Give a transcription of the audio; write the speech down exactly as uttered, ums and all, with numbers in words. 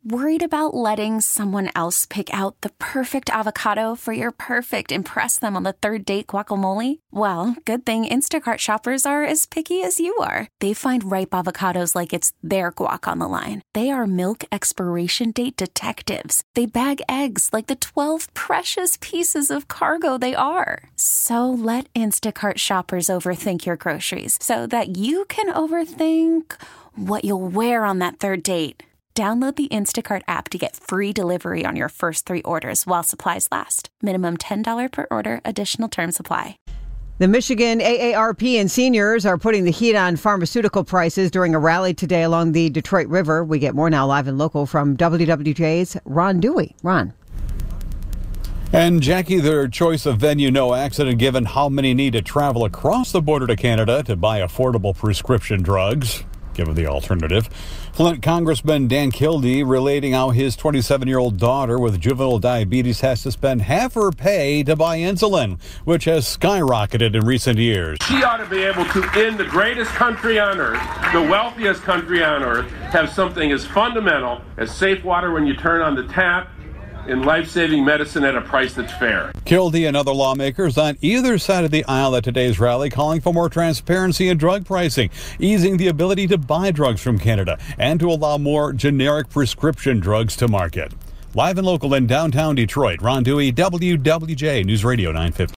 Worried about letting someone else pick out the perfect avocado for your perfect impress them on the third date guacamole? Well, good thing Instacart shoppers are as picky as you are. They find ripe avocados like it's their guac on the line. They are milk expiration date detectives. They bag eggs like the twelve precious pieces of cargo they are. So let Instacart shoppers overthink your groceries so that you can overthink what you'll wear on that third date. Download the Instacart app to get free delivery on your first three orders while supplies last. Minimum ten dollars per order. Additional terms apply. The Michigan A A R P and seniors are putting the heat on pharmaceutical prices during a rally today along the Detroit River. We get more now live and local from W W J's Ron Dewey. Ron. And Jackie, their choice of venue, no accident, given how many need to travel across the border to Canada to buy affordable prescription drugs, given the alternative. Flint Congressman Dan Kildee relating how his twenty-seven-year-old daughter with juvenile diabetes has to spend half her pay to buy insulin, which has skyrocketed in recent years. She ought to be able to, in the greatest country on earth, the wealthiest country on earth, have something as fundamental as safe water when you turn on the tap, in life-saving medicine at a price that's fair. Kildee and other lawmakers on either side of the aisle at today's rally calling for more transparency in drug pricing, easing the ability to buy drugs from Canada, and to allow more generic prescription drugs to market. Live and local in downtown Detroit, Ron Dewey, W W J News Radio nine fifty.